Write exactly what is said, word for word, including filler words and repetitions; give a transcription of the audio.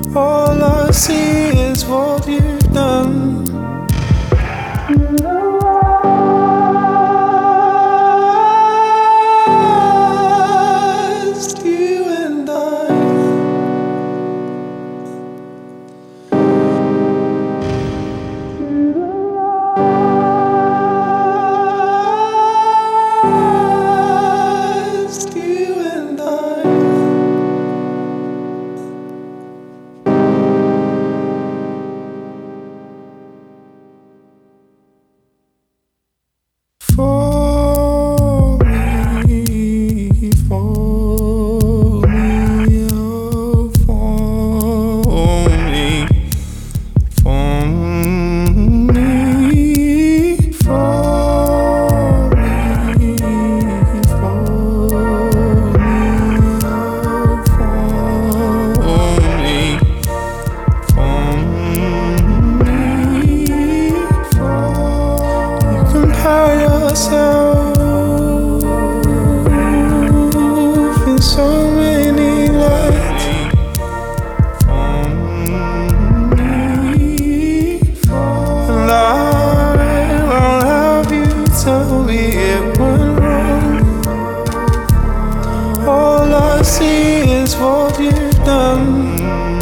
All I see is what you've done. Just you and I. Just you and I. For me, for me, oh, for me, for me, for me, for me, oh, for me, for me, for you compare yourself in so many lights. And I won't have you tell me it went wrong. All I see is what you've done.